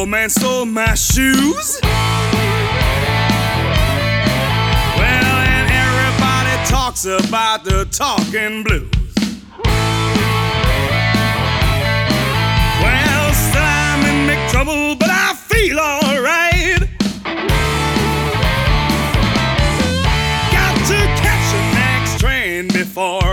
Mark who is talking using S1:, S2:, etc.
S1: old man stole my shoes. Well, and everybody talks about the talking blues. Well, still I'm in big trouble, but I feel alright. Got to catch the next train before